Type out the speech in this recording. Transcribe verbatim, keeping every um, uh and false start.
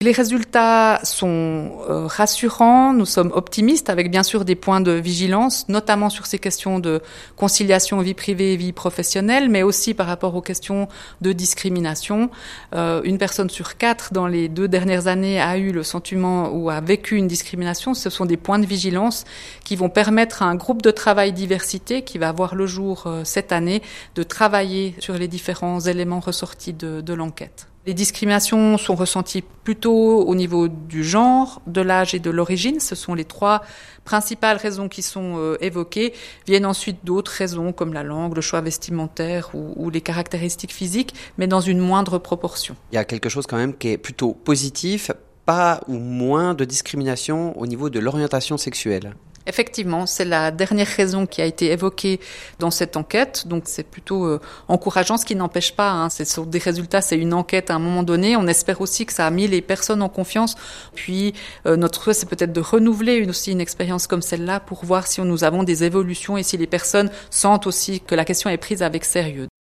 Les résultats sont euh, rassurants, nous sommes optimistes avec bien sûr des points de vigilance, notamment sur ces questions de conciliation vie privée et vie professionnelle, mais aussi par rapport aux questions de discrimination. Euh, une personne sur quatre dans les deux dernières années a eu le sentiment ou a vécu une discrimination. Ce sont des points de vigilance qui vont permettre à un groupe de travail diversité qui va voir le jour euh, cette année de travailler sur les différents éléments ressortis de, de l'enquête. Les discriminations sont ressenties plutôt au niveau du genre, de l'âge et de l'origine. Ce sont les trois principales raisons qui sont euh, évoquées. Viennent ensuite d'autres raisons comme la langue, le choix vestimentaire ou, ou les caractéristiques physiques, mais dans une moindre proportion. Il y a quelque chose quand même qui est plutôt positif, pas ou moins de discrimination au niveau de l'orientation sexuelle. Effectivement, c'est la dernière raison qui a été évoquée dans cette enquête, donc c'est plutôt euh, encourageant, ce qui n'empêche pas, hein, c'est sur des résultats, c'est une enquête à un moment donné, on espère aussi que ça a mis les personnes en confiance, puis euh, notre souhait c'est peut-être de renouveler une, aussi une expérience comme celle-là pour voir si nous avons des évolutions et si les personnes sentent aussi que la question est prise avec sérieux.